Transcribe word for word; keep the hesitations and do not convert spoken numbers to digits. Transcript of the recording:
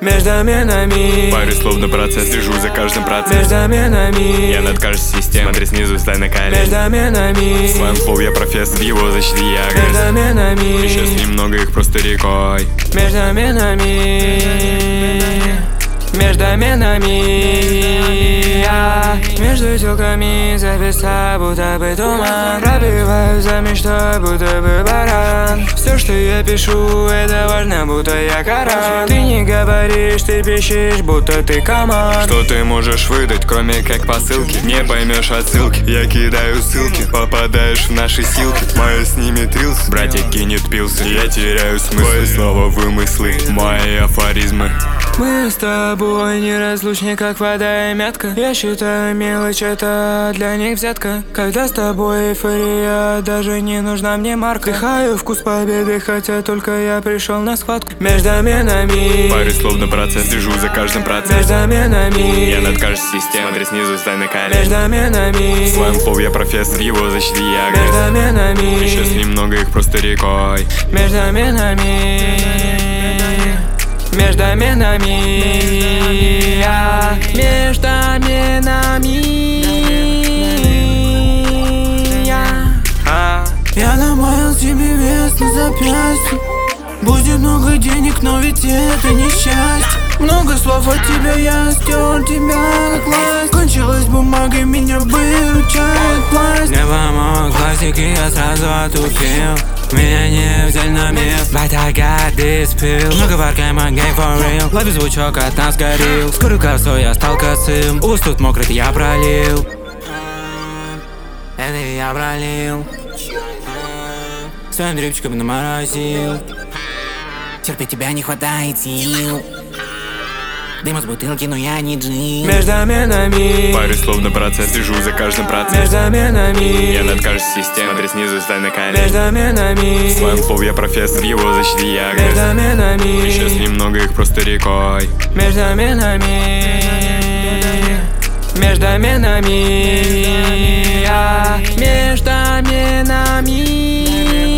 Между нами Парюсь словно процесс, слежу за каждым процессом. Между нами Я над каждой системой, смотри снизу, стай на колени. Между нами Своим флоу я профессор, в его защите я агрессор. Между нами И сейчас немного их просто рекой. Между нами Между нами я между телками зависла, будто бы туман. Пробиваю за мечтой, будто бы баран. Все, что я пишу, это важно, будто я Коран. Ты не говоришь, ты пишешь, будто ты команд. Что ты можешь выдать, кроме как посылки? Не поймешь отсылки, я кидаю ссылки. Попадаешь в наши силки, мои с ними трилс. Братик кинет пилсы, я теряю смысл. Снова вымыслы, мои афоризмы. Мы с тобой неразлучны, как вода и мятка. Я считаю, мелочь это для них взятка. Когда с тобой эйфория, даже не нужна мне марка. Вдыхаю вкус победы, хотя только я пришел на схватку. Между нами Парюсь словно процесс, слежу за каждым процессом. Между нами Я над каждой системой, смотри снизу, стай на колени. Между нами Своим флоу я профессор, в его защите я Между агрессор. нами И сейчас немного их просто рекой. Между нами Между нами я Между нами я а. Я добавил тебе вес на запястье. Будет много денег, но ведь это не счастье. Много слов от тебя, я стер тебя как власть. Кончилась бумага, меня выручает пласт. Не помог пластики, я сразу отупил. Меня не взяли на миф, but I got this pill. Много паркаем, game for real. Лови звучок, от нас горел. Скоро косой, я стал косым. Ус тут мокрый, я пролил. Это я пролил. Своим дрипчиком наморозил. Терпеть тебя не хватает сил. Дым из бутылки, но я не джин. Между нами Парюсь словно процесс, слежу за каждым процессом. Между нами Я над каждой системой, смотри снизу, стай на колени. Между нами Своим флоу я профессор, в его защите я Между агрессор. нами И сейчас немного их просто рекой. Между нами Между нами я Между нами